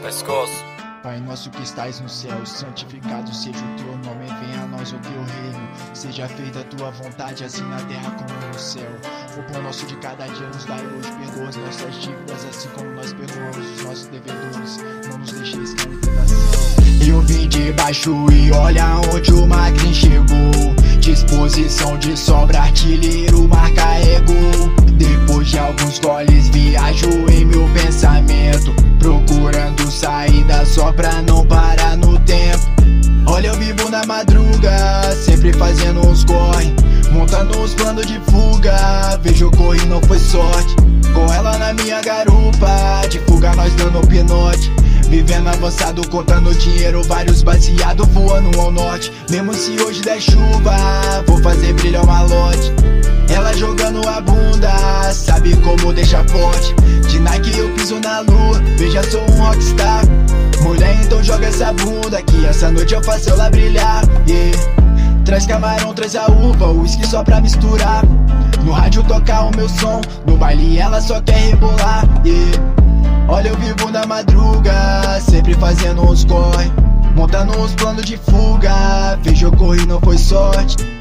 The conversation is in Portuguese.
pescoço. Pai nosso que estais no céu, santificado seja o teu nome, venha a nós o teu reino, seja feita a tua vontade, assim na terra como no céu. O pão nosso de cada dia nos dai hoje, perdoa as nossas dívidas, assim como nós perdoamos os nossos devedores, não nos deixeis cair em tentação. Eu vim de baixo e olha onde o Magrin chegou, disposição de sobra, artilheiro marca-ego. Depois de alguns goles viajo em meu pensamento, procurando saída só pra não parar no tempo. Olha, eu vivo na madruga, sempre fazendo uns corre, montando uns planos de fuga. Vejo correr, não foi sorte, com ela na minha garupa, de fuga nós dando pinote. Vivendo avançado, contando dinheiro, vários baseado voando ao norte. Mesmo se hoje der chuva, vou fazer brilhar o malote. Ela jogando a bunda, sabe como deixar forte. De Nike eu piso na lua, veja sou um rockstar. Mulher, então joga essa bunda, que essa noite eu faço ela brilhar, yeah. Traz camarão, traz a uva, uísque só pra misturar. No rádio tocar o meu som, no baile ela só quer rebolar, yeah. Olha, eu vivo na madruga, sempre fazendo uns corre, montando uns planos de fuga. Vejo eu correr, não foi sorte.